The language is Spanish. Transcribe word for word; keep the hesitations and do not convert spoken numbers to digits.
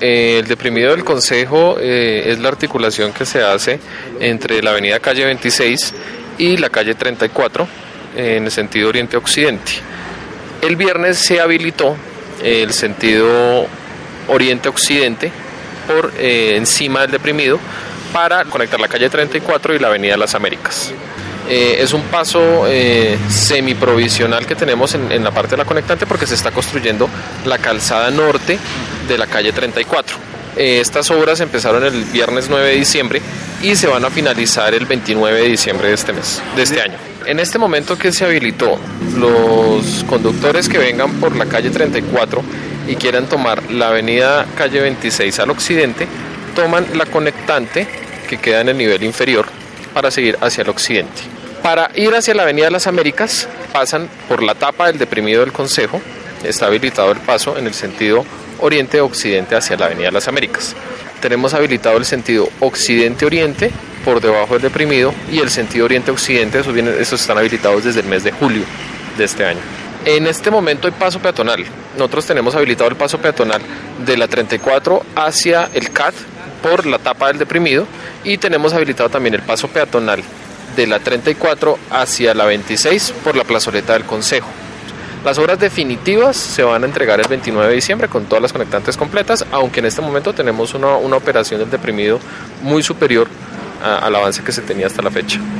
Eh, el deprimido del Concejo eh, es la articulación que se hace entre la avenida Calle veintiséis y la calle treinta y cuatro eh, en el sentido oriente-occidente. El viernes se habilitó eh, el sentido oriente-occidente por eh, encima del deprimido para conectar la calle treinta y cuatro y la avenida Las Américas. Eh, es un paso eh, semiprovisional que tenemos en, en la parte de la conectante porque se está construyendo la calzada norte de la calle treinta y cuatro. Eh, estas obras empezaron el viernes nueve de diciembre y se van a finalizar el veintinueve de diciembre de este mes, de este año. En este momento que se habilitó, los conductores que vengan por la calle treinta y cuatro y quieran tomar la avenida calle veintiséis al occidente, toman la conectante que queda en el nivel inferior para seguir hacia el occidente. Para ir hacia la avenida Las Américas, pasan por la tapa del deprimido del Concejo, está habilitado el paso en el sentido oriente-occidente hacia la avenida Las Américas. Tenemos habilitado el sentido occidente-oriente por debajo del deprimido y el sentido oriente-occidente, esos, vienen, esos están habilitados desde el mes de julio de este año. En este momento hay paso peatonal. Nosotros tenemos habilitado el paso peatonal de la treinta y cuatro hacia el C A D por la tapa del deprimido y tenemos habilitado también el paso peatonal de la treinta y cuatro hacia la veintiséis por la plazoleta del Concejo. Las obras definitivas se van a entregar el veintinueve de diciembre con todas las conectantes completas, aunque en este momento tenemos una, una operación del deprimido muy superior a, al avance que se tenía hasta la fecha.